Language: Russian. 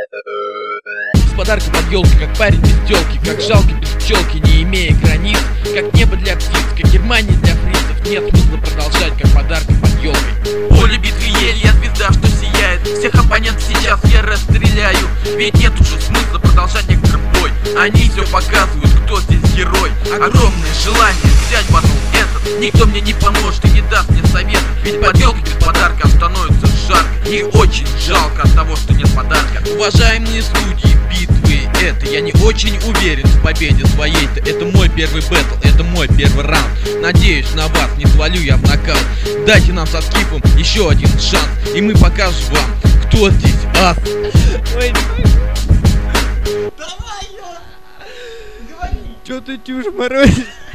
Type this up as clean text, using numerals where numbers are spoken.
С подарком под елкой, как парень без телки, как жалко без пчелки, не имея границ, как небо для птиц, как Германия для фрицев. Нет смысла продолжать, как подарки под елкой. Поле битвы ель, я звезда, что сияет. Всех оппонентов сейчас я расстреляю. Ведь нет уже смысла продолжать некоторый бой. Они все показывают, кто здесь герой. Огромное желание взять батл этот. Никто мне не поможет и не даст мне совет. Ведь под елкой без подарка становится жарко. И очень жалко от того, что нет подарка. Уважаемые судьи битвы, это я не очень уверен в победе своей-то. Это мой первый бэтл, это мой первый раунд. Надеюсь на вас, не свалю я в нокаут. Дайте нам со скипом еще один шанс, и мы покажем вам, кто здесь ас. Ой, давай, говори. Чё ты чушь морозишь?